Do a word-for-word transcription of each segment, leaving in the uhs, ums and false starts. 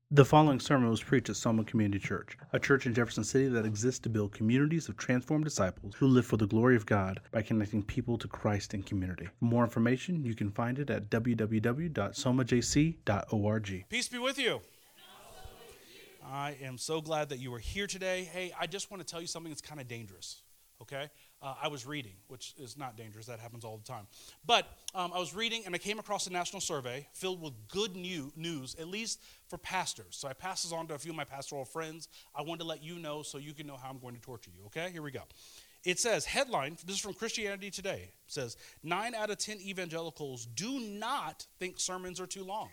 The following sermon was preached at Soma Community Church, a church in Jefferson City that exists to build communities of transformed disciples who live for the glory of God by connecting people to Christ and community. For more information, you can find it at w w w dot soma j c dot org. Peace be with you. I am so glad that you are here today. Hey, I just want to tell you something that's kind of dangerous, okay? Uh, I was reading, which is not dangerous. That happens all the time. But um, I was reading, and I came across a national survey filled with good new, news, at least for pastors. So I passed this on to a few of my pastoral friends. I wanted to let you know so you can know how I'm going to torture you, okay? Here we go. It says, headline, this is from Christianity Today. It says, nine out of ten evangelicals do not think sermons are too long.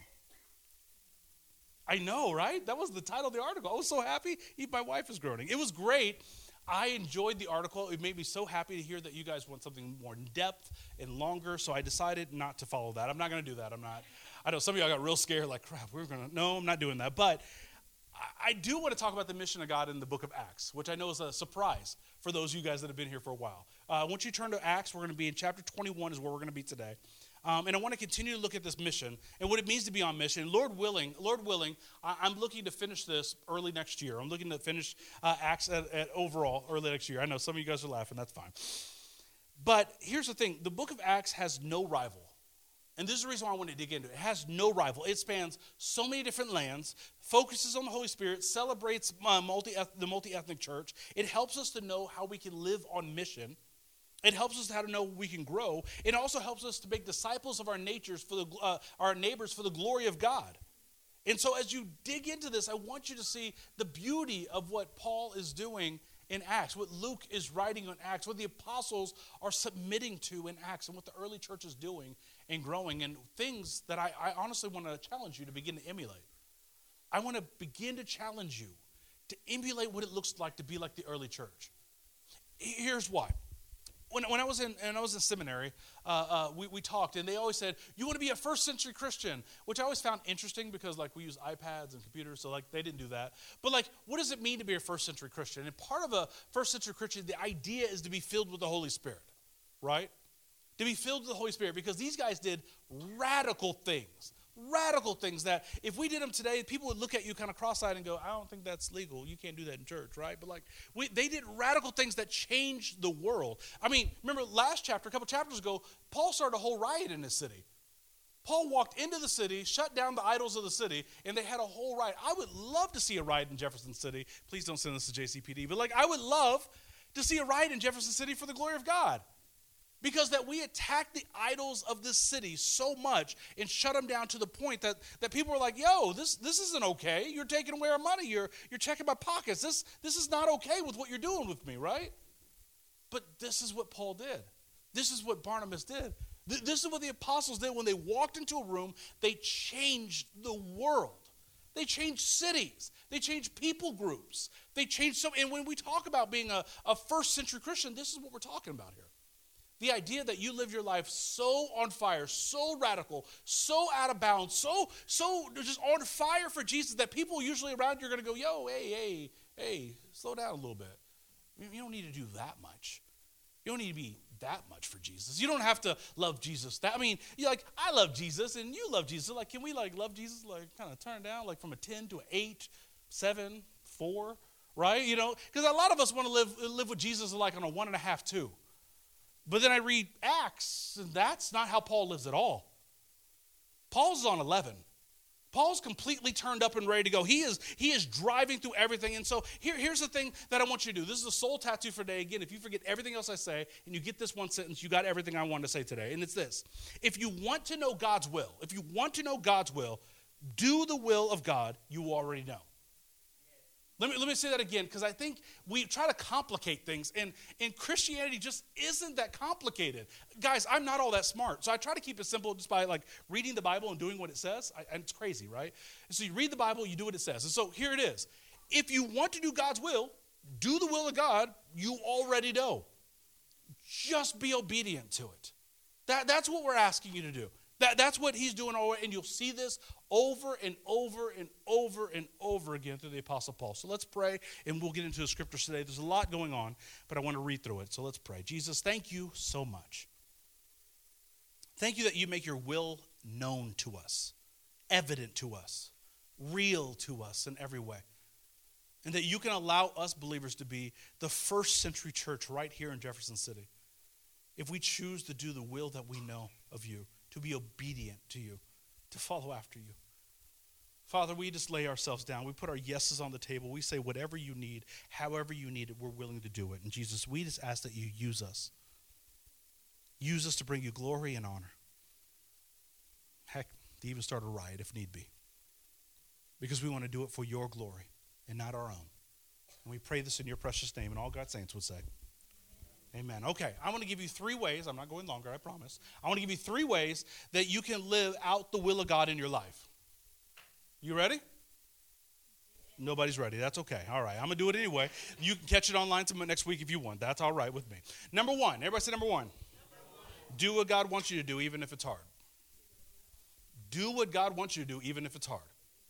I know, right? That was the title of the article. I was so happy. Even my wife is groaning. It was great. I enjoyed the article. It made me so happy to hear that you guys want something more in depth and longer, so I decided not to follow that. I'm not going to do that. I'm not. I know some of y'all got real scared, like, crap, we're going to. No, I'm not doing that. But I, I do want to talk about the mission of God in the book of Acts, which I know is a surprise for those of you guys that have been here for a while. Uh, I want you to turn to Acts. We're going to be in chapter twenty-one is where we're going to be today. Um, and I want to continue to look at this mission and what it means to be on mission. Lord willing, Lord willing, I, I'm looking to finish this early next year. I'm looking to finish uh, Acts at, at overall early next year. I know some of you guys are laughing. That's fine. But here's the thing. The book of Acts has no rival. And this is the reason why I want to dig into it. It has no rival. It spans so many different lands, focuses on the Holy Spirit, celebrates uh, multi the multi-ethnic church. It helps us to know how we can live on mission. It helps us how to know we can grow. It also helps us to make disciples of our natures for the uh, our neighbors for the glory of God. And so as you dig into this, I want you to see the beauty of what Paul is doing in Acts, what Luke is writing on Acts, what the apostles are submitting to in Acts, and what the early church is doing and growing, and things that I, I honestly want to challenge you to begin to emulate. I want to begin to challenge you to emulate what it looks like to be like the early church. Here's why. When, when I was in when I was in seminary, uh, uh, we, we talked, and they always said, you want to be a first century Christian, which I always found interesting because, like, we use iPads and computers, so, like, they didn't do that. But, like, what does it mean to be a first century Christian? And part of a first century Christian, the idea is to be filled with the Holy Spirit, right? To be filled with the Holy Spirit, because these guys did radical things. Radical things that if we did them today, people would look at you kind of cross-eyed and go, I don't think that's legal. You can't do that in church, right? But like, we, they did radical things that changed the world. I mean, remember last chapter, a couple chapters ago, Paul started a whole riot in his city. Paul walked into the city, shut down the idols of the city, and they had a whole riot. I would love to see a riot in Jefferson City. Please don't send this to J C P D. But like, I would love to see a riot in Jefferson City for the glory of God. Because that we attack the idols of this city so much and shut them down to the point that, that people are like, yo, this this isn't okay. You're taking away our money. You're you're checking my pockets. This this is not okay with what you're doing with me, right? But this is what Paul did. This is what Barnabas did. Th- this is what the apostles did when they walked into a room. They changed the world. They changed cities. They changed people groups. They changed so. And when we talk about being a, a first century Christian, this is what we're talking about here. The idea that you live your life so on fire, so radical, so out of bounds, so so just on fire for Jesus that people usually around you are going to go, yo, hey, hey, hey, slow down a little bit. You don't need to do that much. You don't need to be that much for Jesus. You don't have to love Jesus. That I mean, you're like, I love Jesus and you love Jesus. Like, can we like love Jesus, like kind of turn down like from a ten to an eight, seven, four, right? You know, because a lot of us want to live live with Jesus like on a one and a half, two. But then I read Acts, and that's not how Paul lives at all. Paul's on eleven. Paul's completely turned up and ready to go. He is he is driving through everything. And so here, here's the thing that I want you to do. This is a soul tattoo for today. Again, if you forget everything else I say, and you get this one sentence, you got everything I wanted to say today. And it's this. If you want to know God's will, if you want to know God's will, do the will of God you already know. Let me, let me say that again, because I think we try to complicate things, and, and Christianity just isn't that complicated. Guys, I'm not all that smart, so I try to keep it simple just by like reading the Bible and doing what it says, I, and it's crazy, right? And so you read the Bible, you do what it says. And so here it is. If you want to do God's will, do the will of God you already know. Just be obedient to it. That, that's what we're asking you to do. That, that's what he's doing, and you'll see this over and over and over and over again through the Apostle Paul. So let's pray, and we'll get into the scriptures today. There's a lot going on, but I want to read through it. So let's pray. Jesus, thank you so much. Thank you that you make your will known to us, evident to us. real to us in every way. And that you can allow us believers to be the first century church right here in Jefferson City. If we choose to do the will that we know of you, to be obedient to you, to follow after you. Father, we just lay ourselves down. We put our yeses on the table. We say whatever you need, however you need it, we're willing to do it. And Jesus, we just ask that you use us. Use us to bring you glory and honor. Heck, to even start a riot if need be. Because we want to do it for your glory and not our own. And we pray this in your precious name, and all God's saints would say, amen. Okay, I want to give you three ways. I'm not going longer, I promise. I want to give you three ways that you can live out the will of God in your life. You ready? Nobody's ready. That's okay. All right, I'm going to do it anyway. You can catch it online next week if you want. That's all right with me. Number one. Everybody say number one. Number one. Do what God wants you to do, even if it's hard. Do what God wants you to do, even if it's hard.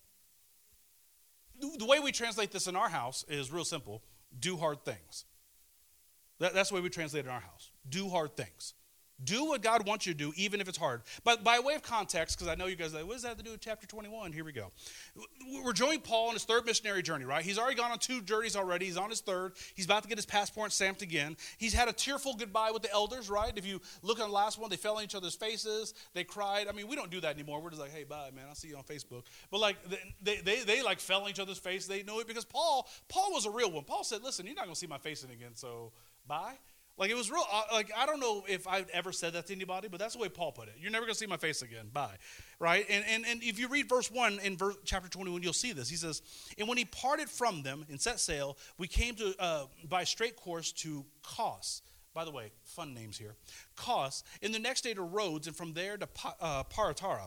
The way we translate this in our house is real simple. Do hard things. That, that's the way we translate it in our house. Do hard things. Do what God wants you to do, even if it's hard. But by way of context, because I know you guys are like, what does that have to do with chapter twenty-one? Here we go. We're joining Paul on his third missionary journey, right? He's already gone on two journeys already. He's on his third. He's about to get his passport stamped again. He's had a tearful goodbye with the elders, right? If you look on the last one, they fell on each other's faces. They cried. I mean, we don't do that anymore. We're just like, hey, bye, man. I'll see you on Facebook. But like, they, they, they like fell on each other's face. They know it because Paul, Paul was a real one. Paul said, listen, you're not going to see my face again, so bye. Like, it was real, like, I don't know if I've ever said that to anybody, but that's the way Paul put it. You're never going to see my face again. Bye. Right? And, and and if you read verse one in verse, chapter twenty-one, you'll see this. He says, and when he parted from them and set sail, we came to uh, by a straight course to Kos. By the way, fun names here. Kos. And the next day to Rhodes, and from there to pa- uh, Paratara.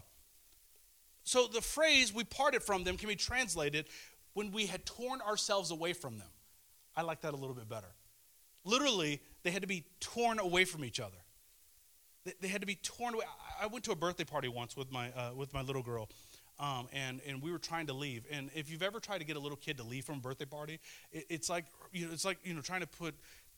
So the phrase, we parted from them, can be translated, when we had torn ourselves away from them. I like that a little bit better. Literally, they had to be torn away from each other. They, they had to be torn away. I, I went to a birthday party once with my uh, with my little girl, um, and and we were trying to leave. And if you've ever tried to get a little kid to leave from a birthday party, it, it's like you know, it's like you know, trying to put.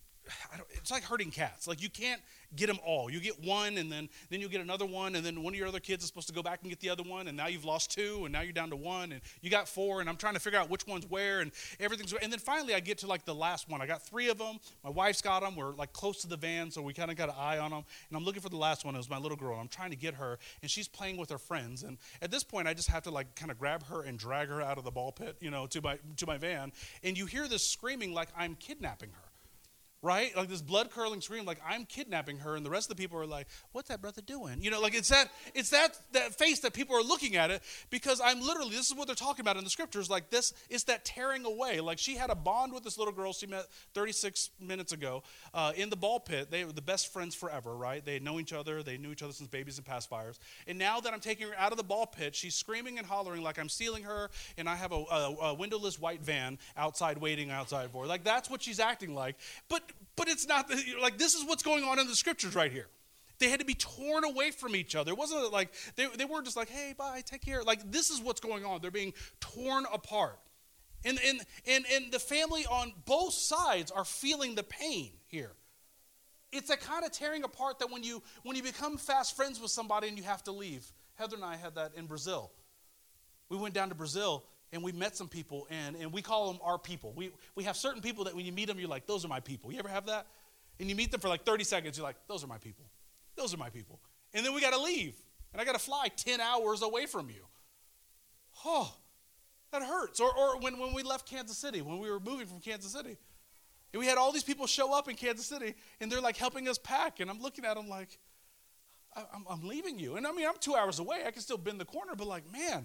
I don't, it's like herding cats. Like, you can't get them all. You get one, and then then you get another one, and then one of your other kids is supposed to go back and get the other one, and now you've lost two, and now you're down to one, and you got four, and I'm trying to figure out which one's where, and everything's. And then finally, I get to like the last one. I got three of them. My wife's got them. We're like close to the van, so we kind of got an eye on them. And I'm looking for the last one. It was my little girl. I'm trying to get her, and she's playing with her friends. And at this point, I just have to like kind of grab her and drag her out of the ball pit, you know, to my to my van. And you hear this screaming like I'm kidnapping her. Right? Like this blood-curdling scream, like I'm kidnapping her, and the rest of the people are like, what's that brother doing? You know, like it's that it's that that face that people are looking at it, because I'm literally, this is what they're talking about in the scriptures, like this, it's that tearing away. Like, she had a bond with this little girl she met thirty-six minutes ago uh, in the ball pit. They were the best friends forever, right? They know each other. They knew each other since babies and pacifiers. And now that I'm taking her out of the ball pit, she's screaming and hollering like I'm stealing her, and I have a, a, a windowless white van outside waiting outside for her. Like, that's what she's acting like. But But it's not, like, this is what's going on in the scriptures right here. They had to be torn away from each other. It wasn't like, they, they weren't just like, hey, bye, take care. Like, this is what's going on. They're being torn apart. And, and, and, and the family on both sides are feeling the pain here. It's a kind of tearing apart that when you when you become fast friends with somebody and you have to leave. Heather and I had that in Brazil. We went down to Brazil, and we met some people, and, and we call them our people. We we have certain people that when you meet them, you're like, those are my people. You ever have that? And you meet them for like thirty seconds, you're like, those are my people. Those are my people. And then we got to leave, and I got to fly ten hours away from you. Oh, that hurts. Or or when, when we left Kansas City, when we were moving from Kansas City, and we had all these people show up in Kansas City, and they're like helping us pack, and I'm looking at them like, I, I'm, I'm leaving you. And I mean, I'm two hours away. I can still bend the corner, but like, man,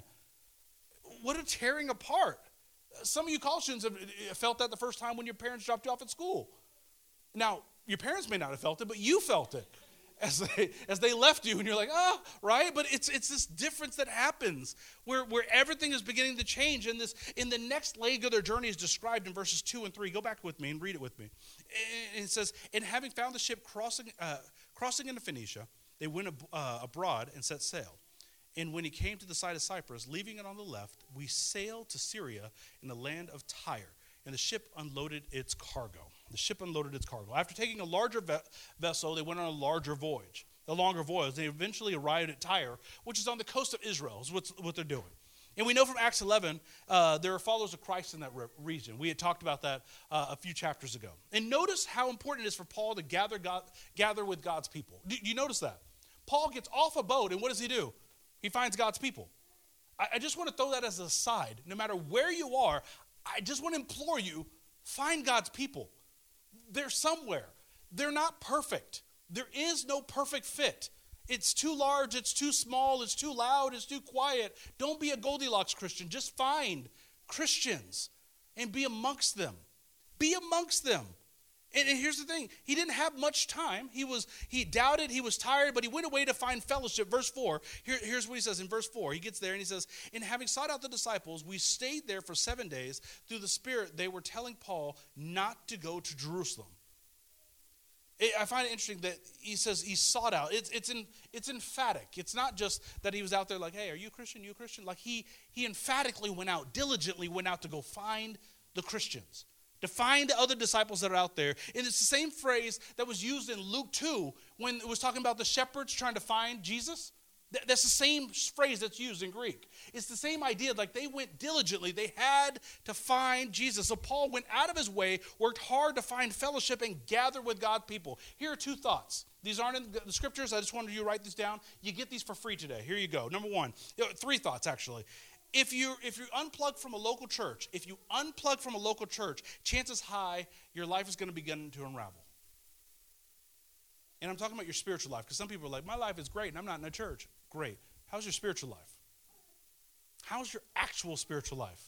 what a tearing apart. Some of you college students have felt that the first time when your parents dropped you off at school. Now, your parents may not have felt it, but you felt it as they as they left you, and you're like, ah, oh, right? But it's it's this difference that happens where, where everything is beginning to change. And this in the next leg of their journey is described in verses two and three. Go back with me and read it with me. And it says, and having found the ship crossing uh, crossing into Phoenicia, they went ab- uh, abroad and set sail. And when he came to the side of Cyprus, leaving it on the left, we sailed to Syria in the land of Tyre. And the ship unloaded its cargo. The ship unloaded its cargo. After taking a larger ve- vessel, they went on a larger voyage, a longer voyage. They eventually arrived at Tyre, which is on the coast of Israel, is what's, what they're doing. And we know from Acts eleven, uh, there are followers of Christ in that re- region. We had talked about that uh, a few chapters ago. And notice how important it is for Paul to gather God, gather with God's people. Do, do you notice that? Paul gets off a boat, and what does he do? He finds God's people. I, I just want to throw that as an aside. No matter where you are, I just want to implore you, find God's people. They're somewhere. They're not perfect. There is no perfect fit. It's too large, it's too small, it's too loud, it's too quiet. Don't be a Goldilocks Christian. Just find Christians and be amongst them. Be amongst them. And, and here's the thing. He didn't have much time. He was he doubted, he was tired, but he went away to find fellowship. Verse four, here, here's what he says in verse four. He gets there and he says, "And having sought out the disciples, we stayed there for seven days. Through the Spirit, they were telling Paul not to go to Jerusalem." It, I find it interesting that he says he sought out. It's it's in, it's emphatic. It's not just that he was out there like, "Hey, are you a Christian? You a Christian?" Like he he emphatically went out, diligently went out to go find the Christians, to find the other disciples that are out there. And it's the same phrase that was used in Luke two when it was talking about the shepherds trying to find Jesus. That's the same phrase that's used in Greek. It's the same idea. Like they went diligently. They had to find Jesus. So Paul went out of his way, worked hard to find fellowship and gather with God's people. Here are two thoughts. These aren't in the scriptures. I just wanted you to write these down. You get these for free today. Here you go. Number one, three thoughts actually. If you if you unplug from a local church, if you unplug from a local church, chances high your life is going to begin to unravel. And I'm talking about your spiritual life, because some people are like, "My life is great and I'm not in a church." Great. How's your spiritual life? How's your actual spiritual life?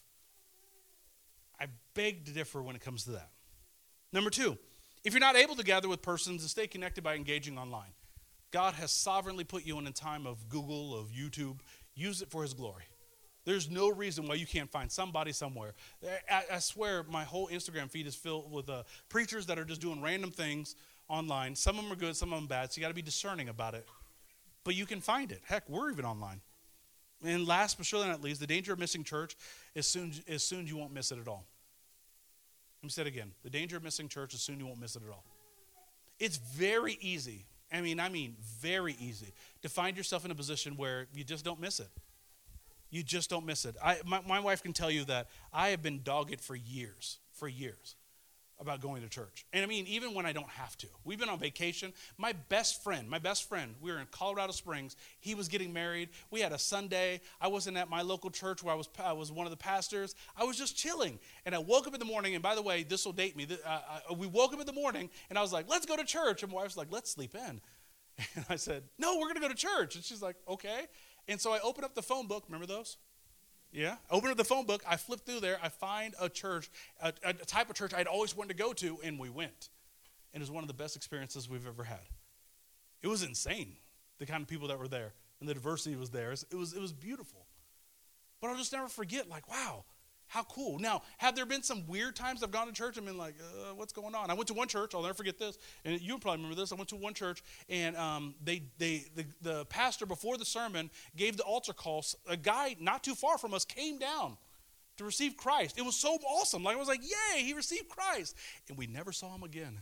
I beg to differ when it comes to that. Number two, if you're not able to gather with persons and stay connected by engaging online, God has sovereignly put you in a time of Google, of YouTube. Use it for his glory. There's no reason why you can't find somebody somewhere. I, I swear my whole Instagram feed is filled with uh, preachers that are just doing random things online. Some of them are good, some of them bad, so you got to be discerning about it. But you can find it. Heck, we're even online. And last but surely not least, the danger of missing church is soon as soon as you won't miss it at all. Let me say it again. The danger of missing church is soon you won't miss it at all. It's very easy. I mean, I mean very easy to find yourself in a position where you just don't miss it. You just don't miss it. I, my, my wife can tell you that I have been dogged for years, for years, about going to church. And I mean, even when I don't have to. We've been on vacation. My best friend, my best friend, we were in Colorado Springs. He was getting married. We had a Sunday. I wasn't at my local church where I was I was one of the pastors. I was just chilling. And I woke up in the morning, and by the way, this will date me. Uh, I, we woke up in the morning, and I was like, "Let's go to church." And my wife's like, "Let's sleep in." And I said, "No, we're going to go to church." And she's like, "Okay." And so I opened up the phone book. Remember those? Yeah. Open up the phone book. I flip through there. I find a church, a, a type of church I'd always wanted to go to, and we went. And it was one of the best experiences we've ever had. It was insane, the kind of people that were there, and the diversity was there. It was, it was beautiful. But I'll just never forget, like, wow, how cool. Now, have there been some weird times I've gone to church and been like, uh, what's going on? I went to one church. I'll never forget this. And you probably remember this. I went to one church, and um, they, they, the, the pastor, before the sermon, gave the altar call. A guy not too far from us came down to receive Christ. It was so awesome. Like, I was like, yay, he received Christ. And we never saw him again.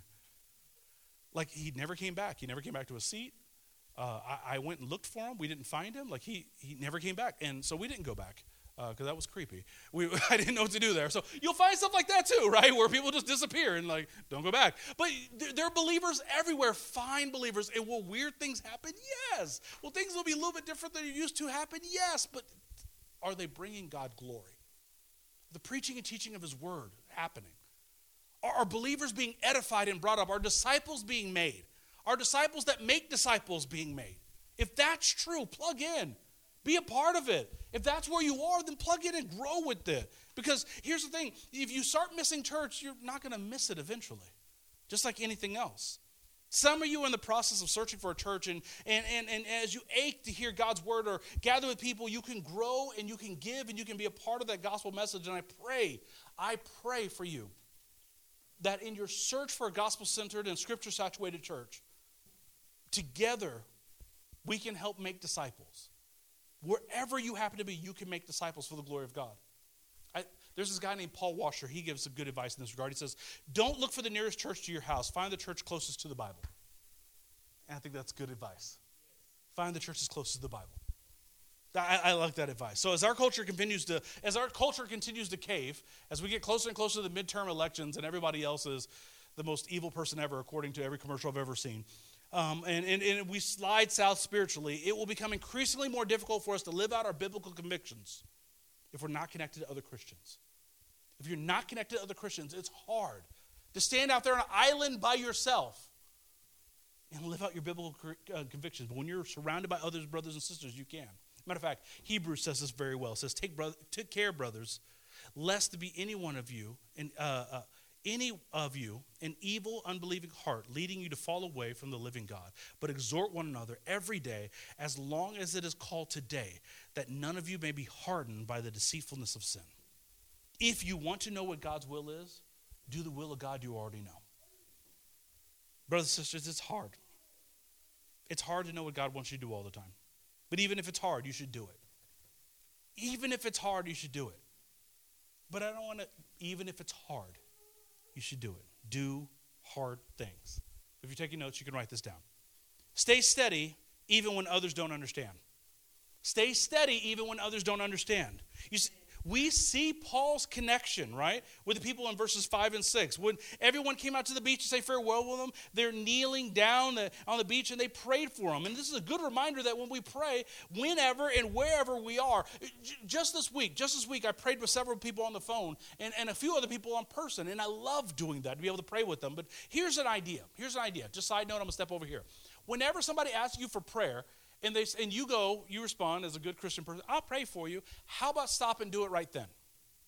Like, he never came back. He never came back to his seat. Uh, I, I went and looked for him. We didn't find him. Like, he, he never came back. And so we didn't go back. Because uh, that was creepy. We, I didn't know what to do there. So you'll find stuff like that too, right? Where people just disappear and like, don't go back. But there, there are believers everywhere, fine believers. And will weird things happen? Yes. Will things will be a little bit different than you're used to happen? Yes. But are they bringing God glory? The preaching and teaching of his word happening? Are, are believers being edified and brought up? Are disciples being made? Are disciples that make disciples being made? If that's true, plug in. Be a part of it. If that's where you are, then plug in and grow with it. Because here's the thing. If you start missing church, you're not going to miss it eventually. Just like anything else. Some of you are in the process of searching for a church, and, and, and, and as you ache to hear God's word or gather with people, you can grow and you can give and you can be a part of that gospel message. And I pray, I pray for you that in your search for a gospel-centered and scripture-saturated church, together we can help make disciples. Wherever you happen to be, you can make disciples for the glory of God. I, there's this guy named Paul Washer. He gives some good advice in this regard. He says, don't look for the nearest church to your house. Find the church closest to the Bible. And I think that's good advice. Find the church as closest to the Bible. I, I like that advice. So as our culture continues to, as our culture continues to cave, as we get closer and closer to the midterm elections and everybody else is the most evil person ever, according to every commercial I've ever seen, um, and, and, and we slide south spiritually, it will become increasingly more difficult for us to live out our biblical convictions if we're not connected to other Christians. If you're not connected to other Christians, it's hard to stand out there on an island by yourself and live out your biblical uh, convictions. But when you're surrounded by others, brothers and sisters, you can. Matter of fact, Hebrews says this very well. It says, take, brother, take care, brothers, lest there be any one of you, and uh, uh, any of you, an evil, unbelieving heart, leading you to fall away from the living God. But exhort one another every day, as long as it is called today, that none of you may be hardened by the deceitfulness of sin. If you want to know what God's will is, do the will of God you already know. Brothers and sisters, it's hard. It's hard to know what God wants you to do all the time. But even if it's hard, you should do it. Even if it's hard, you should do it. But I don't want to, even if it's hard, you should do it. Do hard things. If you're taking notes, you can write this down. Stay steady even when others don't understand. Stay steady even when others don't understand. You see, we see Paul's connection, right, with the people in verses five and six. When everyone came out to the beach to say farewell with them, they're kneeling down the, on the beach and they prayed for them. And this is a good reminder that when we pray, whenever and wherever we are, just this week, just this week, I prayed with several people on the phone and, and a few other people in person. And I love doing that, to be able to pray with them. But here's an idea. Here's an idea. Just side note, I'm going to step over here. Whenever somebody asks you for prayer, And they and you go, you respond as a good Christian person, I'll pray for you. How about stop and do it right then?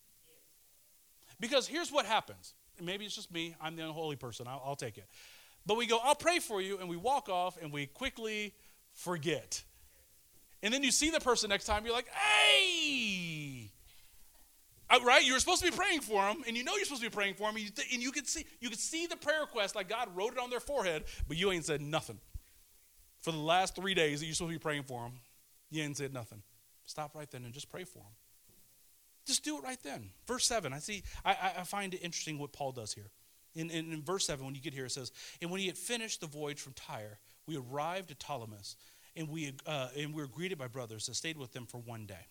Because here's what happens. Maybe it's just me. I'm the unholy person. I'll, I'll take it. But we go, I'll pray for you, and we walk off, and we quickly forget. And then you see the person next time, you're like, hey! Uh, right? You were supposed to be praying for them, and you know you're supposed to be praying for them, and you, th- and you can see you can see the prayer request like God wrote it on their forehead, but you ain't said nothing. For the last three days that you're supposed to be praying for them, you ain't said nothing. Stop right then and just pray for them. Just do it right then. Verse seven, I see. I, I find it interesting what Paul does here. In, in, in verse seven, when you get here, it says, and when he had finished the voyage from Tyre, we arrived at Ptolemais, and we uh, and we were greeted by brothers that stayed with them for one day.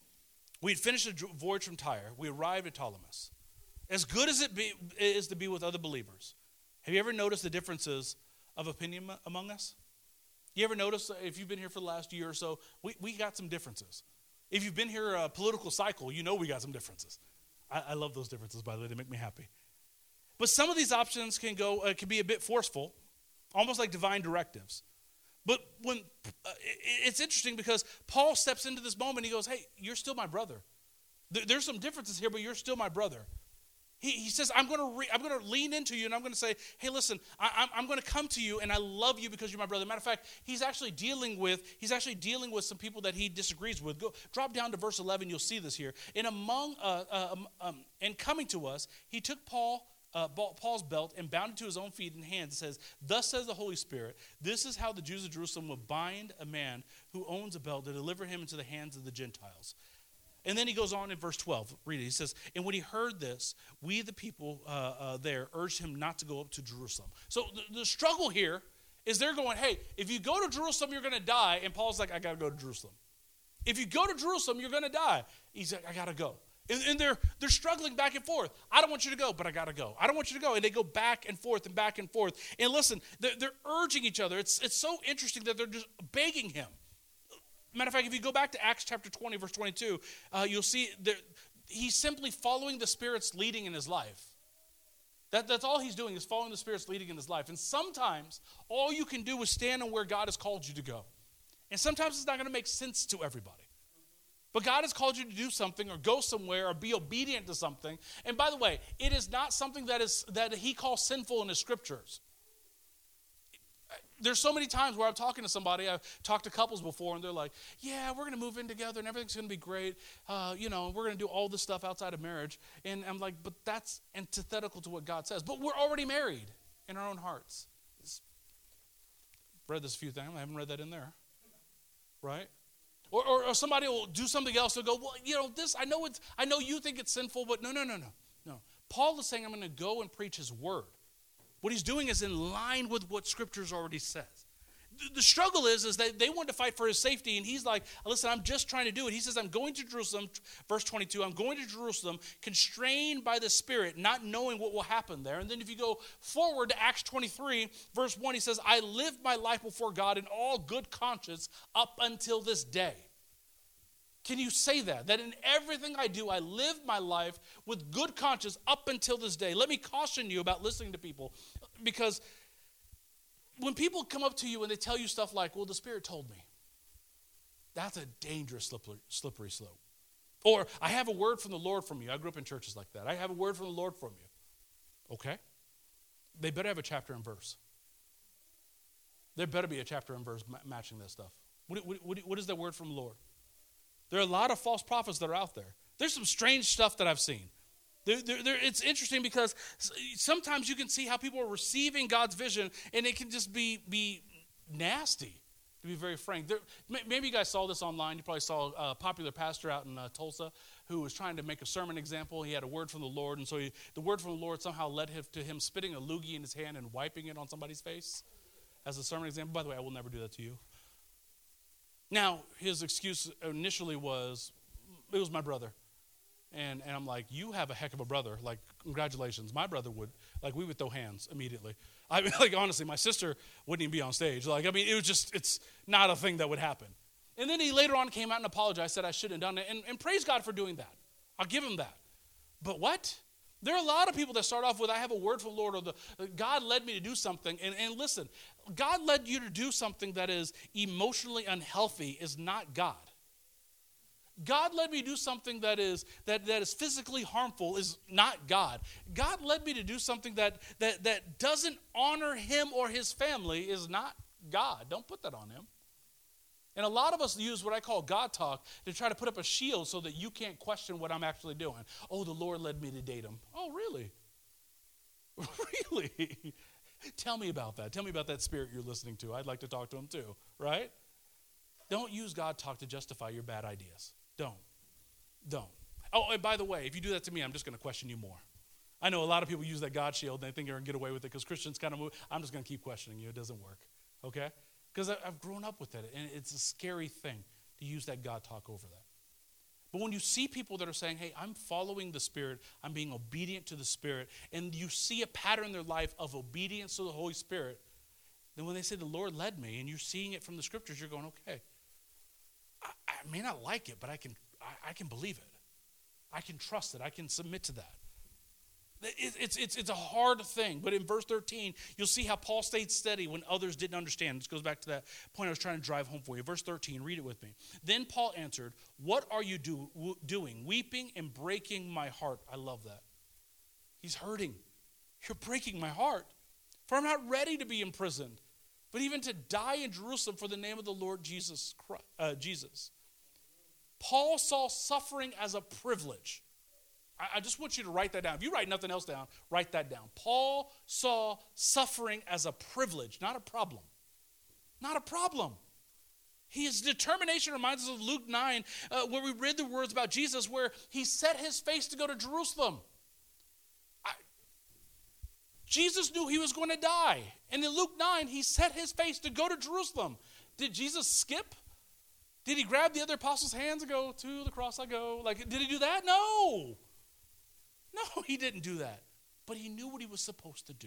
We had finished the voyage from Tyre. We arrived at Ptolemais. As good as it be, is to be with other believers, have you ever noticed the differences of opinion among us? You ever notice, if you've been here for the last year or so, we, we got some differences. If you've been here a political cycle, you know we got some differences. I, I love those differences, by the way. They make me happy. But some of these options can go, uh, can be a bit forceful, almost like divine directives. But when uh, it, it's interesting because Paul steps into this moment, he goes, hey, you're still my brother. There, there's some differences here, but you're still my brother. He, he says, I'm going to re- I'm going to lean into you, and I'm going to say, hey, listen, I, I'm, I'm going to come to you, and I love you because you're my brother. Matter of fact, he's actually dealing with he's actually dealing with some people that he disagrees with. Go drop down to verse eleven. You'll see this here. And among uh, uh, um, um, and coming to us, he took Paul. Uh, Paul's belt and bound it to his own feet and hands. It says, thus says the Holy Spirit, this is how the Jews of Jerusalem will bind a man who owns a belt to deliver him into the hands of the Gentiles. And then he goes on in verse twelve. Read it. He says, and when he heard this, we the people uh, uh, there urged him not to go up to Jerusalem. So the, the struggle here is they're going, hey, if you go to Jerusalem, you're going to die. And Paul's like, I got to go to Jerusalem. If you go to Jerusalem, you're going to die. He's like, I got to go. And, and they're they're struggling back and forth. I don't want you to go, but I got to go. I don't want you to go. And they go back and forth and back and forth. And listen, they're, they're urging each other. It's, it's so interesting that they're just begging him. Matter of fact, if you go back to Acts chapter twenty, verse twenty-two, uh, you'll see that he's simply following the Spirit's leading in his life. That, that's all he's doing is following the Spirit's leading in his life. And sometimes all you can do is stand on where God has called you to go. And sometimes it's not going to make sense to everybody. But God has called you to do something or go somewhere or be obedient to something. And by the way, it is not something that is that he calls sinful in his scriptures. There's so many times where I'm talking to somebody, I've talked to couples before, and they're like, yeah, we're going to move in together, and everything's going to be great. Uh, you know, we're going to do all this stuff outside of marriage. And I'm like, but that's antithetical to what God says. But we're already married in our own hearts. It's, read this a few times. I haven't read that in there. Right? Or, or, or somebody will do something else. They'll go, well, you know, this, I know it's, I know you think it's sinful, but no, no, no, no, no. Paul is saying, I'm going to go and preach his word. What he's doing is in line with what Scriptures already says. The struggle is, is that they want to fight for his safety, and he's like, listen, I'm just trying to do it. He says, I'm going to Jerusalem, verse twenty-two, I'm going to Jerusalem, constrained by the Spirit, not knowing what will happen there. And then if you go forward to Acts twenty-three, verse one, he says, I lived my life before God in all good conscience up until this day. Can you say that? That in everything I do, I live my life with good conscience up until this day. Let me caution you about listening to people, because when people come up to you and they tell you stuff like, well, the Spirit told me, that's a dangerous slippery, slippery slope. Or, I have a word from the Lord from you. I grew up in churches like that. I have a word from the Lord from you. Okay. They better have a chapter and verse. There better be a chapter and verse ma- matching this stuff. What, what, what, what is that word from the Lord? There are a lot of false prophets that are out there. There's some strange stuff that I've seen. They're, they're, they're, it's interesting because sometimes you can see how people are receiving God's vision, and it can just be be nasty, to be very frank. There, maybe you guys saw this online. You probably saw a popular pastor out in uh, Tulsa who was trying to make a sermon example. He had a word from the Lord, and so he, the word from the Lord somehow led him to him spitting a loogie in his hand and wiping it on somebody's face as a sermon example. By the way, I will never do that to you. Now, his excuse initially was, it was my brother. And and I'm like, you have a heck of a brother. Like, congratulations. My brother would, like, we would throw hands immediately. I mean, like, honestly, my sister wouldn't even be on stage. Like, I mean, it was just, it's not a thing that would happen. And then he later on came out and apologized, said I shouldn't have done it. And, and praise God for doing that. I'll give him that. But what? There are a lot of people that start off with, I have a word from the Lord, or the God led me to do something. And, and listen, God led you to do something that is emotionally unhealthy is not God. God led me to do something that is that, that is physically harmful is not God. God led me to do something that, that, that doesn't honor him or his family is not God. Don't put that on him. And a lot of us use what I call God talk to try to put up a shield so that you can't question what I'm actually doing. Oh, the Lord led me to date him. Oh, really? Really? Tell me about that. Tell me about that spirit you're listening to. I'd like to talk to him too, right? Don't use God talk to justify your bad ideas. Don't. Don't. Oh, and by the way, if you do that to me, I'm just going to question you more. I know a lot of people use that God shield and they think they're going to get away with it because Christians kind of move. I'm just going to keep questioning you. It doesn't work. Okay? Because I've grown up with it, and it's a scary thing to use that God talk over that. But when you see people that are saying, hey, I'm following the Spirit, I'm being obedient to the Spirit, and you see a pattern in their life of obedience to the Holy Spirit, then when they say the Lord led me, and you're seeing it from the Scriptures, you're going, okay, I, I may not like it, but I can I, I can believe it. I can trust it. I can submit to that. It, it's, it's, it's a hard thing, but in verse thirteen, you'll see how Paul stayed steady when others didn't understand. This goes back to that point I was trying to drive home for you. Verse thirteen, read it with me. Then Paul answered, what are you do, w- doing? Weeping and breaking my heart. I love that. He's hurting. You're breaking my heart. For I'm not ready to be imprisoned, but even to die in Jerusalem for the name of the Lord Jesus Christ, uh, Jesus. Paul saw suffering as a privilege. I just want you to write that down. If you write nothing else down, write that down. Paul saw suffering as a privilege, not a problem. Not a problem. His determination reminds us of Luke nine, uh, where we read the words about Jesus, where he set his face to go to Jerusalem. I, Jesus knew he was going to die. And in Luke nine, he set his face to go to Jerusalem. Did Jesus skip? Did he grab the other apostles' hands and go, to the cross I go? Like, did he do that? No. No, he didn't do that. But he knew what he was supposed to do.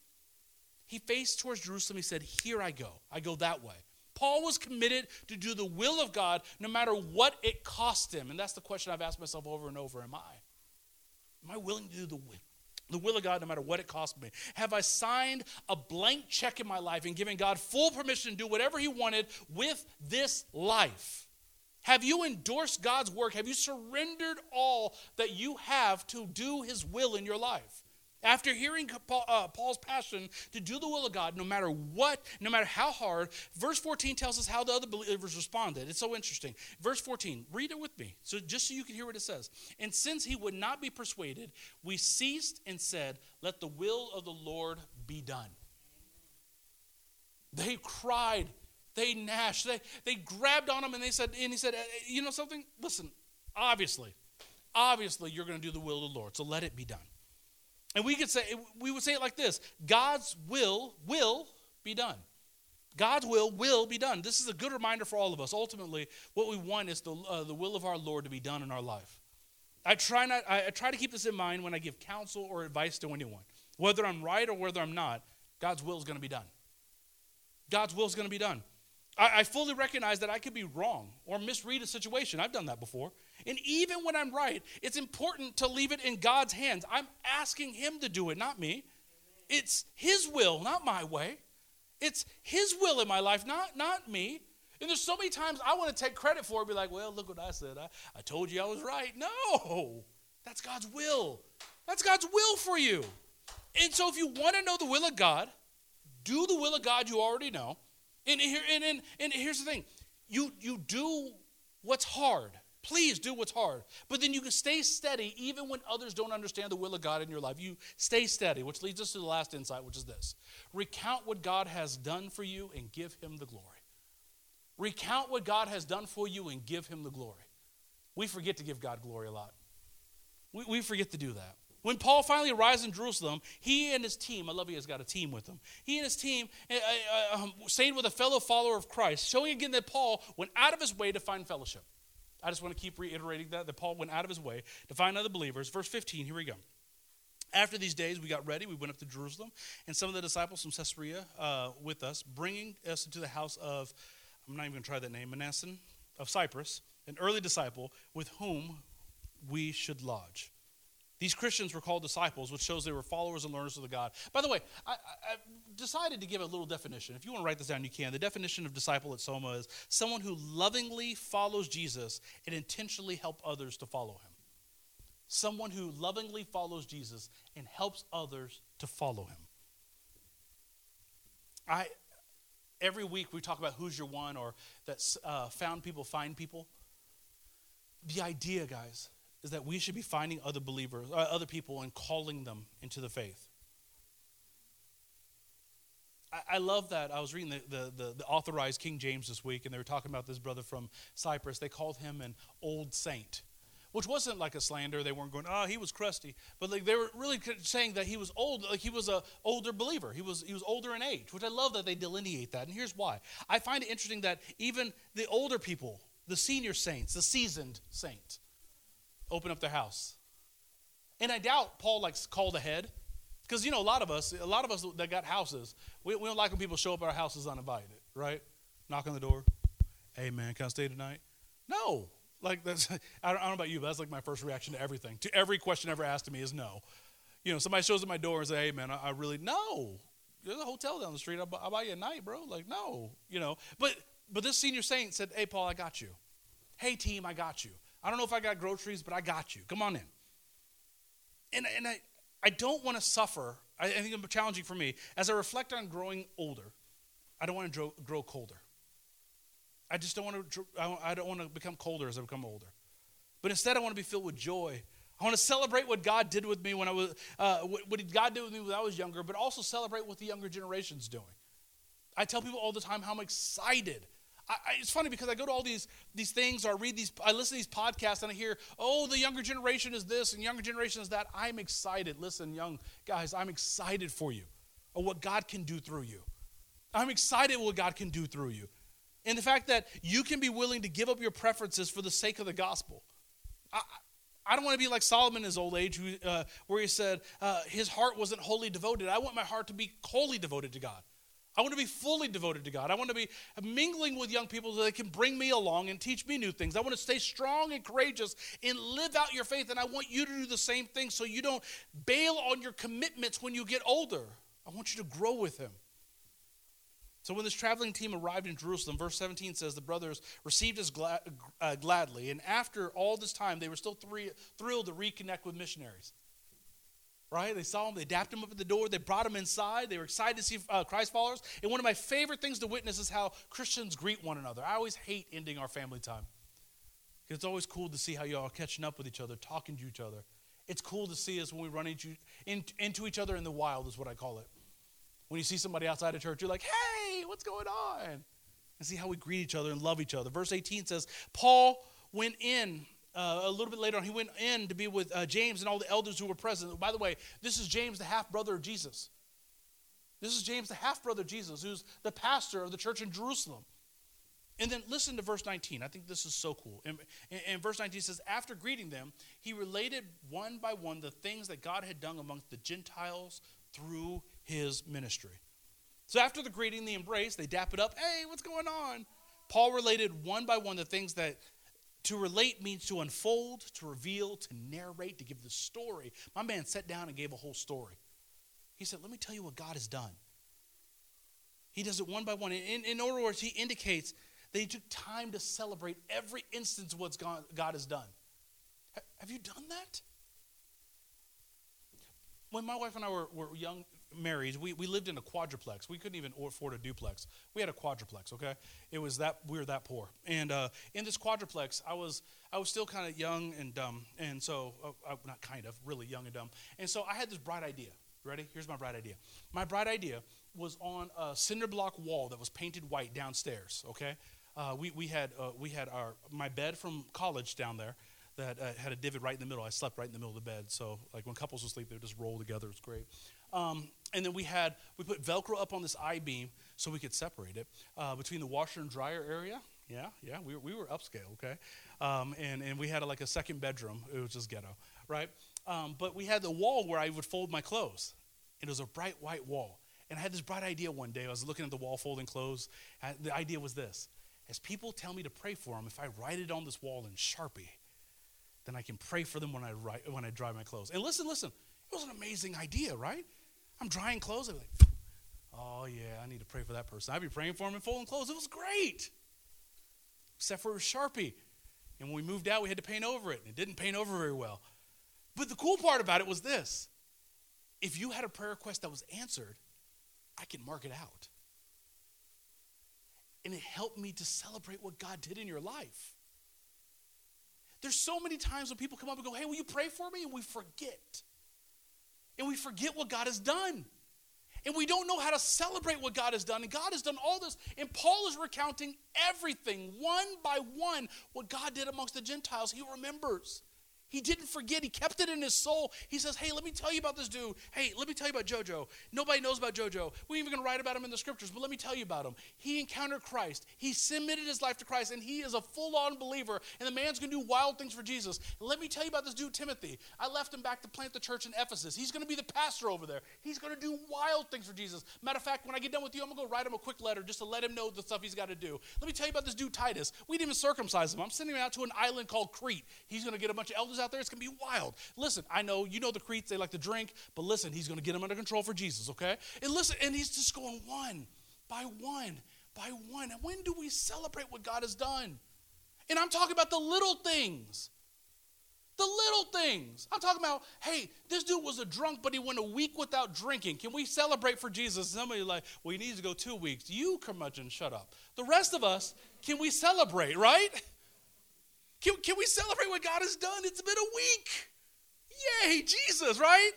He faced towards Jerusalem. He said, here I go. I go that way. Paul was committed to do the will of God no matter what it cost him. And that's the question I've asked myself over and over. Am I? Am I willing to do the will? The will of God no matter what it cost me? Have I signed a blank check in my life and given God full permission to do whatever he wanted with this life? Have you endorsed God's work? Have you surrendered all that you have to do his will in your life? After hearing Paul, uh, Paul's passion to do the will of God, no matter what, no matter how hard, verse fourteen tells us how the other believers responded. It's so interesting. Verse fourteen, read it with me, so just so you can hear what it says. And since he would not be persuaded, we ceased and said, let the will of the Lord be done. They cried. They gnashed. They, they grabbed on him and they said, and he said, you know something? Listen, obviously, obviously you're going to do the will of the Lord, so let it be done. And we could say, we would say it like this: God's will will be done. God's will will be done. This is a good reminder for all of us. Ultimately, what we want is the, uh, the will of our Lord to be done in our life. I try not. I, I try to keep this in mind when I give counsel or advice to anyone. Whether I'm right or whether I'm not, God's will is going to be done. God's will is going to be done. I, I fully recognize that I could be wrong or misread a situation. I've done that before. And even when I'm right, it's important to leave it in God's hands. I'm asking him to do it, not me. It's his will, not my way. It's his will in my life, not, not me. And there's so many times I want to take credit for it, be like, well, look what I said. I, I told you I was right. No, that's God's will. That's God's will for you. And so if you want to know the will of God, do the will of God you already know. And, here, and, and, and here's the thing. You, you do what's hard. Please do what's hard. But then you can stay steady even when others don't understand the will of God in your life. You stay steady, which leads us to the last insight, which is this. Recount what God has done for you and give him the glory. Recount what God has done for you and give him the glory. We forget to give God glory a lot. We, we forget to do that. When Paul finally arrives in Jerusalem, he and his team, I love he has got a team with him. He and his team uh, uh, um, stayed with a fellow follower of Christ, showing again that Paul went out of his way to find fellowship. I just want to keep reiterating that, that Paul went out of his way to find other believers. Verse fifteen, here we go. After these days, we got ready. We went up to Jerusalem, and some of the disciples from Caesarea uh, with us, bringing us into the house of, I'm not even going to try that name, Manasseh of Cyprus, an early disciple with whom we should lodge. These Christians were called disciples, which shows they were followers and learners of the God. By the way, I, I decided to give a little definition. If you want to write this down, you can. The definition of disciple at Soma is someone who lovingly follows Jesus and intentionally help others to follow him. Someone who lovingly follows Jesus and helps others to follow him. I every week we talk about who's your one, or that uh, found people find people. The idea, guys, is that we should be finding other believers, uh, other people, and calling them into the faith. I, I love that. I was reading the, the, the, the authorized King James this week, and they were talking about this brother from Cyprus. They called him an old saint, which wasn't like a slander. They weren't going, oh, he was crusty. But like they were really saying that he was old, like he was an older believer. He was, he was older in age, which I love that they delineate that. And here's why. I find it interesting that even the older people, the senior saints, the seasoned saint, open up their house. And I doubt Paul like called ahead. Because, you know, a lot of us, a lot of us that got houses, we, we don't like when people show up at our houses uninvited, right? Knock on the door. Hey, man, can I stay tonight? No. Like, that's, I don't, I don't know about you, but that's like my first reaction to everything. To every question ever asked to me is no. You know, somebody shows at my door and says, hey, man, I, I really, no. There's a hotel down the street. I'll, I'll buy you a night, bro. Like, no. You know, but but this senior saint said, hey, Paul, I got you. Hey, team, I got you. I don't know if I got groceries, but I got you. Come on in. And, and I, I don't want to suffer. I, I think it's challenging for me. As I reflect on growing older, I don't want to grow, grow colder. I just don't want to, I don't want to become colder as I become older. But instead, I want to be filled with joy. I want to celebrate what God did with me when I was, uh, what God did with me when I was younger, but also celebrate what the younger generation's doing. I tell people all the time how I'm excited. I, I, it's funny because I go to all these these things, or I read these, I listen to these podcasts, and I hear, oh, the younger generation is this, and younger generation is that. I'm excited. Listen, young guys, I'm excited for you, or what God can do through you. I'm excited what God can do through you. And the fact that you can be willing to give up your preferences for the sake of the gospel. I, I don't want to be like Solomon in his old age, who, uh, where he said uh, his heart wasn't wholly devoted. I want my heart to be wholly devoted to God. I want to be fully devoted to God. I want to be mingling with young people so they can bring me along and teach me new things. I want to stay strong and courageous and live out your faith, and I want you to do the same thing so you don't bail on your commitments when you get older. I want you to grow with him. So when this traveling team arrived in Jerusalem, verse seventeen says the brothers received us glad, uh, gladly, and after all this time, they were still three, thrilled to reconnect with missionaries. Right? They saw them, they dapped them up at the door, they brought them inside, they were excited to see uh, Christ followers. And one of my favorite things to witness is how Christians greet one another. I always hate ending our family time. Because it's always cool to see how y'all are catching up with each other, talking to each other. It's cool to see us when we run into, in, into each other in the wild, is what I call it. When you see somebody outside of church, you're like, hey, what's going on? And see how we greet each other and love each other. Verse eighteen says, Paul went in. Uh, a little bit later on, he went in to be with uh, James and all the elders who were present. By the way, this is James, the half-brother of Jesus. This is James, the half-brother of Jesus, who's the pastor of the church in Jerusalem. And then listen to verse nineteen. I think this is so cool. And, and verse nineteen says, after greeting them, he related one by one the things that God had done amongst the Gentiles through his ministry. So after the greeting, the embrace, they dap it up. Hey, what's going on? Paul related one by one the things that to relate means to unfold, to reveal, to narrate, to give the story. My man sat down and gave a whole story. He said, let me tell you what God has done. He does it one by one. In, in other words, he indicates that he took time to celebrate every instance of what God, God has done. Ha, have you done that? When my wife and I were, were young, married, we, we lived in a quadruplex. We couldn't even afford a duplex. We had a quadruplex, okay? It was that, we were that poor. And uh, in this quadruplex, I was I was still kind of young and dumb. And so, uh, not kind of, really young and dumb. And so I had this bright idea. Ready? Here's my bright idea. My bright idea was on a cinder block wall that was painted white downstairs, okay? Uh, we, we had uh, we had our my bed from college down there that uh, had a divot right in the middle. I slept right in the middle of the bed. So like when couples would sleep, they would just roll together. It was great. Um, and then we had, we put Velcro up on this I-beam so we could separate it uh, between the washer and dryer area. Yeah, yeah, we were, we were upscale, okay? Um, and, and we had a, like a second bedroom. It was just ghetto, right? Um, but we had the wall where I would fold my clothes. It was a bright white wall. And I had this bright idea one day. I was looking at the wall folding clothes. And the idea was this. As people tell me to pray for them, if I write it on this wall in Sharpie, then I can pray for them when I write, when I dry my clothes. And listen, listen. It was an amazing idea, right? I'm drying clothes. I'm like, oh, yeah, I need to pray for that person. I'd be praying for them and folding clothes. It was great. Except for it was Sharpie. And when we moved out, we had to paint over it. And it didn't paint over very well. But the cool part about it was this. If you had a prayer request that was answered, I can mark it out. And it helped me to celebrate what God did in your life. There's so many times when people come up and go, hey, will you pray for me? And we forget. And we forget what God has done. And we don't know how to celebrate what God has done. And God has done all this. And Paul is recounting everything, one by one, what God did amongst the Gentiles. He remembers. He didn't forget. He kept it in his soul. He says, hey, let me tell you about this dude. Hey, let me tell you about JoJo. Nobody knows about JoJo. We ain't even going to write about him in the scriptures, but let me tell you about him. He encountered Christ. He submitted his life to Christ, and he is a full-on believer, and the man's going to do wild things for Jesus. And let me tell you about this dude, Timothy. I left him back to plant the church in Ephesus. He's going to be the pastor over there. He's going to do wild things for Jesus. Matter of fact, when I get done with you, I'm going to go write him a quick letter just to let him know the stuff he's got to do. Let me tell you about this dude, Titus. We didn't even circumcise him. I'm sending him out to an island called Crete. He's going to get a bunch of elders out there. It's going to be wild. Listen, I know, you know the Cretes, they like to drink, but listen, he's going to get them under control for Jesus, okay? And listen, and he's just going one by one by one. And when do we celebrate what God has done? And I'm talking about the little things. The little things. I'm talking about, hey, this dude was a drunk, but he went a week without drinking. Can we celebrate for Jesus? Somebody's like, well, he needs to go two weeks. You curmudgeon, shut up. The rest of us, can we celebrate, right? Can, can we celebrate what God has done? It's been a week. Yay, Jesus, right?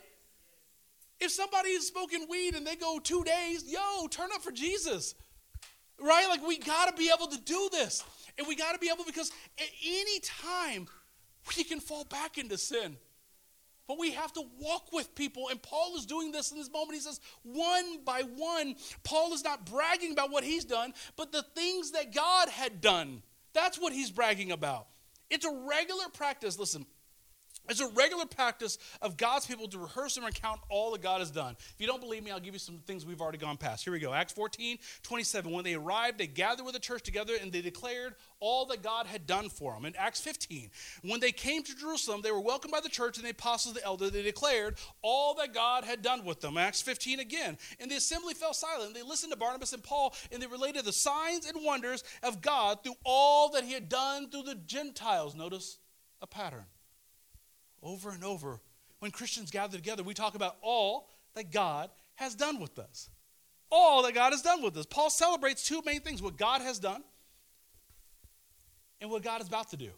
If somebody is smoking weed and they go two days, yo, turn up for Jesus. Right? Like, we got to be able to do this. And we got to be able, because at any time, we can fall back into sin. But we have to walk with people. And Paul is doing this in this moment. He says, one by one, Paul is not bragging about what he's done, but the things that God had done. That's what he's bragging about. It's a regular practice, listen, it's a regular practice of God's people to rehearse and recount all that God has done. If you don't believe me, I'll give you some things we've already gone past. Here we go. Acts fourteen twenty-seven. When they arrived, they gathered with the church together and they declared all that God had done for them. In Acts fifteen, when they came to Jerusalem, they were welcomed by the church and the apostles, the elders. They declared all that God had done with them. Acts fifteen again. And the assembly fell silent. They listened to Barnabas and Paul, and they related the signs and wonders of God through all that he had done through the Gentiles. Notice a pattern. Over and over, when Christians gather together, we talk about all that God has done with us. All that God has done with us. Paul celebrates two main things: what God has done and what God is about to do.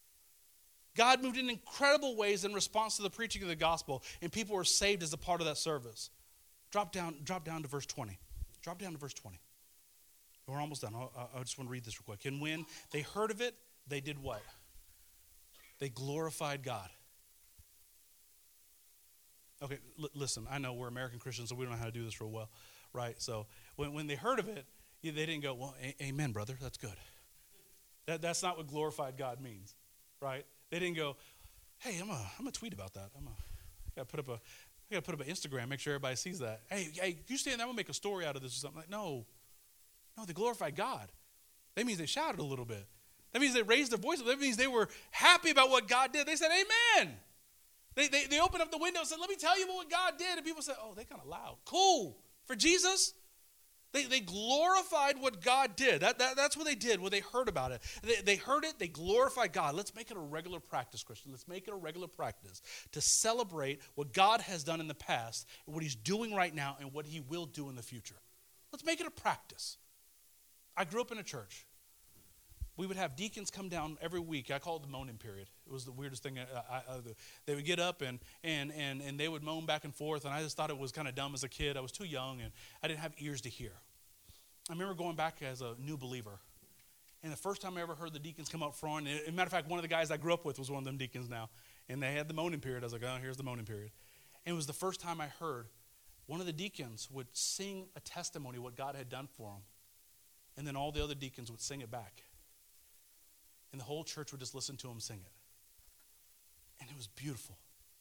God moved in incredible ways in response to the preaching of the gospel, and people were saved as a part of that service. Drop down, drop down to verse twenty. Drop down to verse twenty. We're almost done. I, I just want to read this real quick. And when they heard of it, they did what? They glorified God. Okay, l- listen, I know we're American Christians, so we don't know how to do this real well, right? So when, when they heard of it, they didn't go, well, a- amen, brother, that's good. That, that's not what glorified God means, right? They didn't go, hey, I'm a, I'm a tweet about that. I'm a, I gotta put up a, I gotta put up an Instagram, make sure everybody sees that. Hey, hey, you stand there, I'm gonna make a story out of this or something. Like, no, no, they glorified God. That means they shouted a little bit. That means they raised their voice. That means they were happy about what God did. They said, amen. They, they, they opened up the window and said, let me tell you about what God did. And people said, oh, they kind of loud. Cool. For Jesus, they, they glorified what God did. That, that, that's what they did when they heard about it. They, they heard it. They glorified God. Let's make it a regular practice, Christian. Let's make it a regular practice to celebrate what God has done in the past, and what he's doing right now, and what he will do in the future. Let's make it a practice. I grew up in a church. We would have deacons come down every week. I call it the moaning period. It was the weirdest thing. I, I, I, they would get up and, and, and, and they would moan back and forth, and I just thought it was kind of dumb as a kid. I was too young, and I didn't have ears to hear. I remember going back as a new believer, and the first time I ever heard the deacons come up front, and as a matter of fact, one of the guys I grew up with was one of them deacons now, and they had the moaning period. I was like, oh, here's the moaning period. And it was the first time I heard one of the deacons would sing a testimony of what God had done for him, and then all the other deacons would sing it back. And the whole church would just listen to him sing it. And it was beautiful.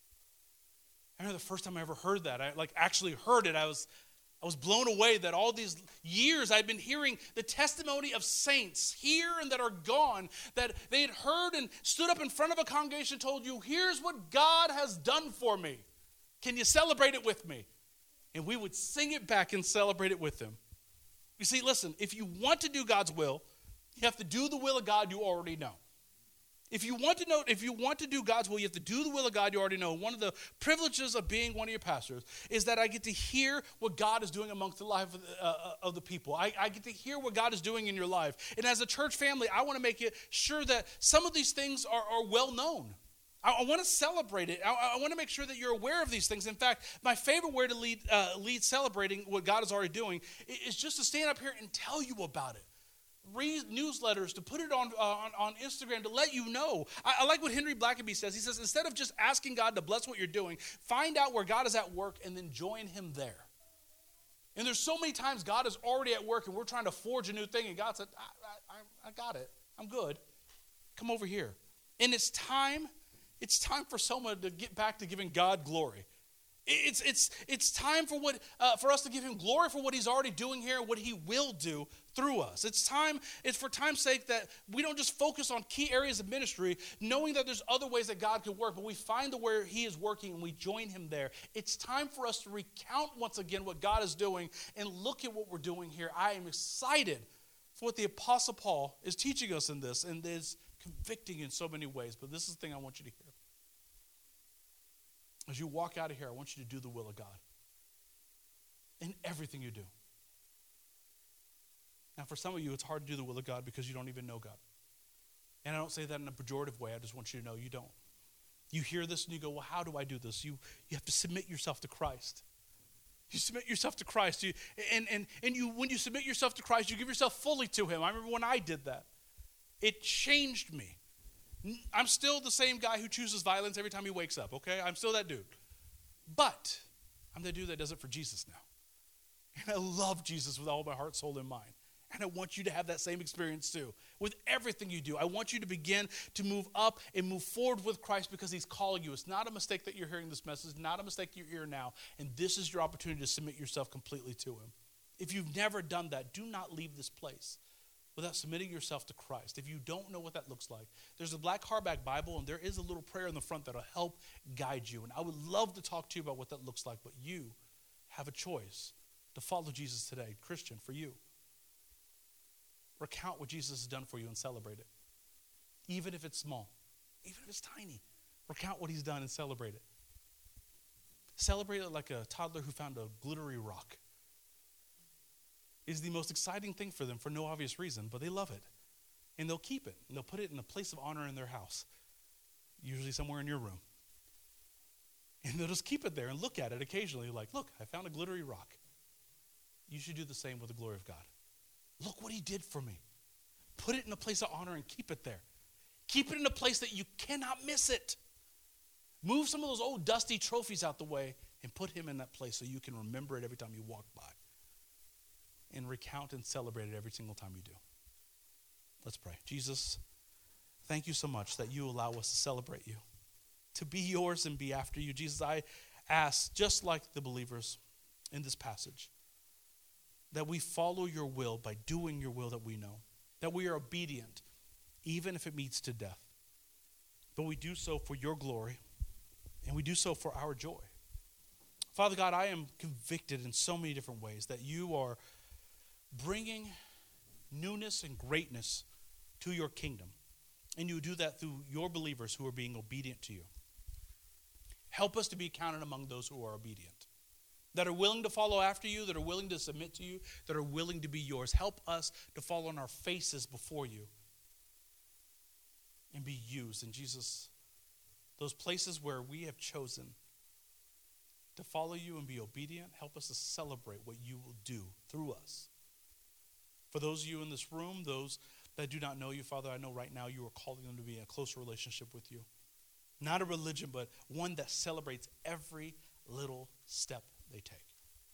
I remember the first time I ever heard that. I like actually heard it. I was, I was blown away that all these years I'd been hearing the testimony of saints here and that are gone, that they had heard and stood up in front of a congregation and told you, here's what God has done for me. Can you celebrate it with me? And we would sing it back and celebrate it with them. You see, listen, if you want to do God's will, you have to do the will of God you already know. If you want to know, if you want to do God's will, you have to do the will of God you already know. One of the privileges of being one of your pastors is that I get to hear what God is doing amongst the life of the, uh, of the people. I, I get to hear what God is doing in your life. And as a church family, I want to make it sure that some of these things are, are well known. I, I want to celebrate it. I, I want to make sure that you're aware of these things. In fact, my favorite way to lead, uh, lead celebrating what God is already doing is just to stand up here and tell you about it. Read newsletters, to put it on, uh, on on Instagram, to let you know. I, I like what Henry Blackaby says. He says, instead of just asking God to bless what you're doing, find out where God is at work and then join him there. And there's so many times God is already at work and we're trying to forge a new thing, and God said, I, I, I got it. I'm good. Come over here. And it's time, it's time for someone to get back to giving God glory. It's it's it's time for what uh, for us to give him glory for what he's already doing here, what he will do through us. It's time. It's for time's sake that we don't just focus on key areas of ministry, knowing that there's other ways that God can work, but we find the where he is working and we join him there. It's time for us to recount once again what God is doing and look at what we're doing here. I am excited for what the Apostle Paul is teaching us in this, and is convicting in so many ways. But this is the thing I want you to hear. As you walk out of here, I want you to do the will of God in everything you do. Now, for some of you, it's hard to do the will of God because you don't even know God. And I don't say that in a pejorative way. I just want you to know you don't. You hear this and you go, well, how do I do this? You, you have to submit yourself to Christ. You submit yourself to Christ. You, and and, and you, when you submit yourself to Christ, you give yourself fully to him. I remember when I did that. It changed me. I'm still the same guy who chooses violence every time he wakes up, okay? I'm still that dude. But I'm the dude that does it for Jesus now. And I love Jesus with all my heart, soul, and mind. And I want you to have that same experience too. With everything you do, I want you to begin to move up and move forward with Christ because he's calling you. It's not a mistake that you're hearing this message, not a mistake you're here now. And this is your opportunity to submit yourself completely to him. If you've never done that, do not leave this place without submitting yourself to Christ. If you don't know what that looks like, there's a black hardback Bible, and there is a little prayer in the front that'll help guide you. And I would love to talk to you about what that looks like, but you have a choice to follow Jesus today. Christian, for you, recount what Jesus has done for you and celebrate it. Even if it's small, even if it's tiny, recount what he's done and celebrate it. Celebrate it like a toddler who found a glittery rock. Is the most exciting thing for them for no obvious reason, but they love it. And they'll keep it, and they'll put it in a place of honor in their house, usually somewhere in your room. And they'll just keep it there and look at it occasionally like, look, I found a glittery rock. You should do the same with the glory of God. Look what he did for me. Put it in a place of honor and keep it there. Keep it in a place that you cannot miss it. Move some of those old dusty trophies out the way and put him in that place so you can remember it every time you walk by. and recount and celebrate it every single time you do. Let's pray. Jesus, thank you so much that you allow us to celebrate you, to be yours and be after you. Jesus, I ask, just like the believers in this passage, that we follow your will by doing your will that we know, that we are obedient, even if it means to death. But we do so for your glory, and we do so for our joy. Father God, I am convicted in so many different ways that you are bringing newness and greatness to your kingdom. And you do that through your believers who are being obedient to you. Help us to be counted among those who are obedient, that are willing to follow after you, that are willing to submit to you, that are willing to be yours. Help us to fall on our faces before you and be used. And Jesus, those places where we have chosen to follow you and be obedient, help us to celebrate what you will do through us. For those of you in this room, those that do not know you, Father, I know right now you are calling them to be in a closer relationship with you. Not a religion, but one that celebrates every little step they take.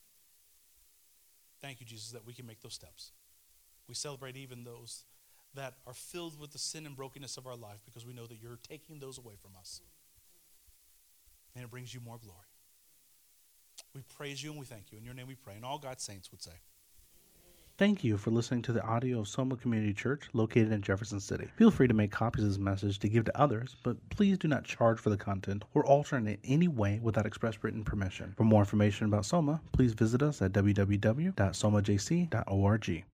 Thank you, Jesus, that we can make those steps. We celebrate even those that are filled with the sin and brokenness of our life because we know that you're taking those away from us. And it brings you more glory. We praise you and we thank you. In your name we pray. And all God's saints would say, Thank you for listening to the audio of Soma Community Church located in Jefferson City. Feel free to make copies of this message to give to others, but please do not charge for the content or alter it in any way without express written permission. For more information about Soma, please visit us at w w w dot soma j c dot org.